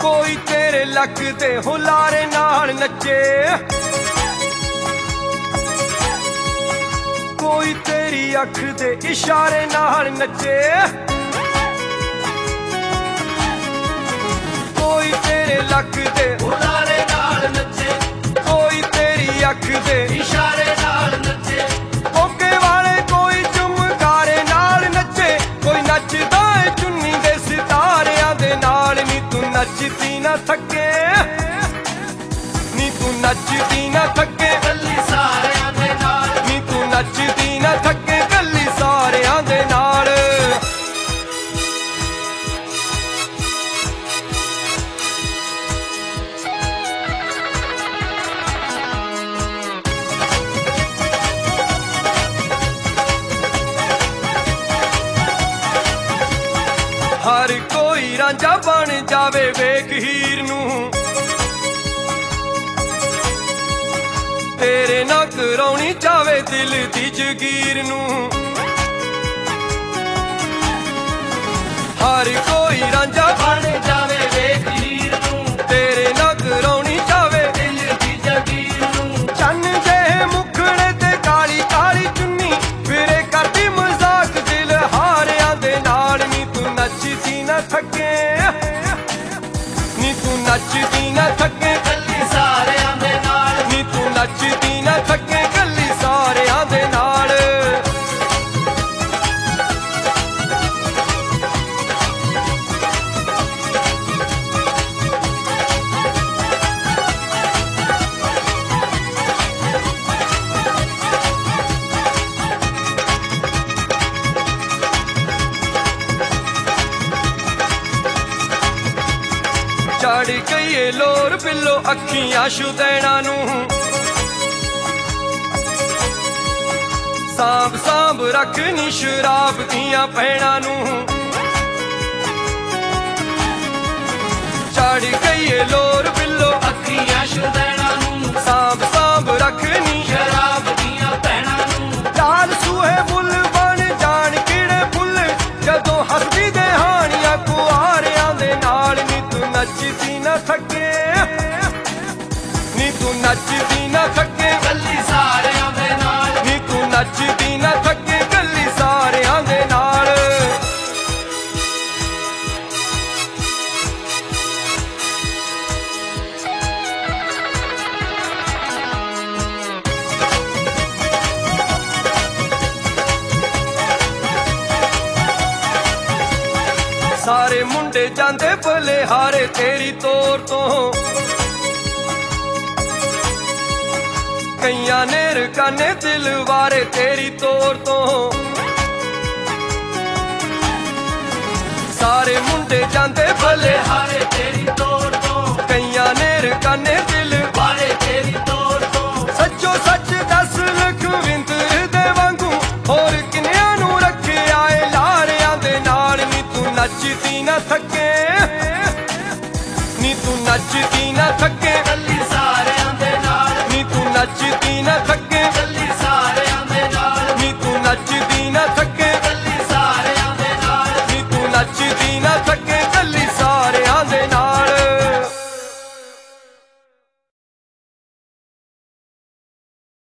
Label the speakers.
Speaker 1: कोई तेरे लक दे हुलारे नाल नचे, कोई तेरी अख दे इशारे नाल नचे, कोई तेरे लक दे
Speaker 2: हुलारे नाल नचे,
Speaker 1: कोई तेरी अख दे
Speaker 2: इशारे नाल नचे,
Speaker 1: कोके वाले कोई चुमकारे नाल नचे, कोई नचदा है चुन्नी दे सितारियां दे नाल। नी तू नचदी ना थके, नी तू नचदी ना थके,
Speaker 2: कल्ली सारियां दे नाल,
Speaker 1: नी तू नचदी ना थके कल्ली सारियां दे नाल। हर कोई रांझा बन जावे वेख हीर नूं, तेरे ना कराउणी चावे दिल दी जगीर नूं। हर कोई रांझा
Speaker 2: बन जावे वेख हीर नूं,
Speaker 1: तेरे ना कराउणी चावे
Speaker 2: दिल दी जगीर नूं।
Speaker 1: चन्न दे मुखड़े ते काली काली चुन्नी फिरे करदी मजाक दिल हारियां दे नाल। नी तू नचदी ना थके, नी तू नचदी ना थके,
Speaker 2: कल्ली सारियां दे नाल,
Speaker 1: नी तू नचदी ना थके कल्ली सारियां दे नाल। चढ़ गई ए लोर पिलो अखियां शुदैना नूं, सांभ सांभ रखनी शराब दियां भैणां नूं। चढ़ गई ए लोर पिलो
Speaker 2: अखियां शुदैना नूं,
Speaker 1: सांभ सांभ रखनी
Speaker 2: शराब दियां भैणां नूं।
Speaker 1: लाल सूहे फुल बन जान किड़े फुल जदों हसदी दे हानियां कुआरियां दे नाल। नी तू नचदी ना थके, नी तू नचदी ना थके,
Speaker 2: कल्ली सारियां दे नाल,
Speaker 1: नी तू नचदी ना थके कल्ली सारियां दे नाल। सारे मुंडे जांदे भले हारे तेरी तोर तो, कईयां ने रकाने दिल वारे तेरी तोर तो। सारे मुंडे जांदे भले
Speaker 2: हारे तेरी तोर तो,
Speaker 1: कईयां ने रकाने दिल
Speaker 2: वारे तेरी तोर तो।
Speaker 1: सच्चो सच दस लखविंदर दे वांगू होर किन्नियां नूं रखिया ए लारियां दे नाल। नी तू नचदी ना थके, नी तू नचदी ना थके,
Speaker 2: कल्ली